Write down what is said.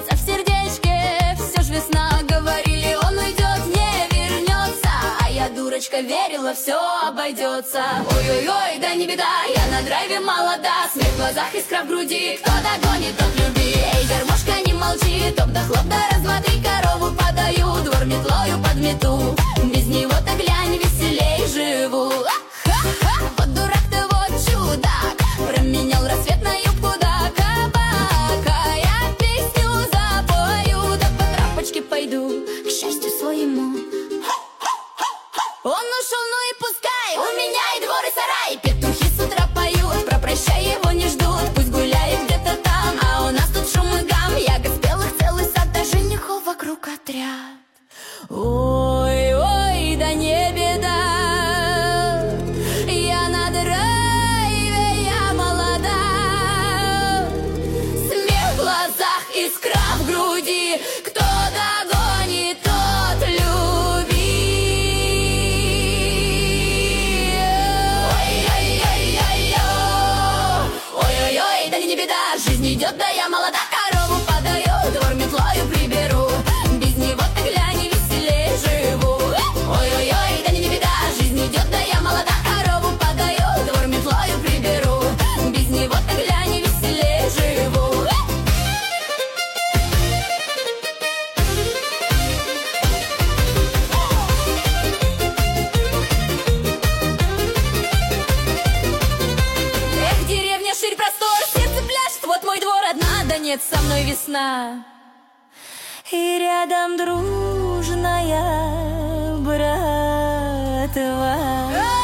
а в сердечке все ж весна. Говорили, он уйдет, не вернется, а я, дурочка, верила, все обойдется. Ой-ой-ой, да не беда, я на драйве молода, смех в глазах, искра в груди, кто догонит, тот люби. Эй, гармошка, не молчи, топ да хлоп, да размотри, корову подаю, двор метлою подмету, без него-то глянь, веселей живу. Ха-ха, вот дурак-то вот чудак, променял рассвет на юбку да кабака. Я песню запою, да по трапочке пойду к счастью своему. Он ушел, ну и пускай, у меня и двор, и сарай. Петухи с утра поют, про прощай его не ждут, пусть гуляет где-то там, а у нас тут шум и гам. Ягод спелых целый сад, да женихов вокруг отряд. Ой-ой, да не беда, я на драйве, я молода, смех в глазах, искра в груди, кто догонит, тот люби. Ой-ой-ой, да не беда, жизнь идет, да я молода, корову подаю, двор метлою приберу, без него-то глянь, веселее живу. Ой-ой-ой, да не беда, жизнь идет, да я молода, корову подаю, двор метлою приберу, без него-то глянь, веселее живу. Эх, деревня, ширь, простор, сердце пляшет, вот мой двор, одна, да нет, со мной весна. И рядом дружная братва.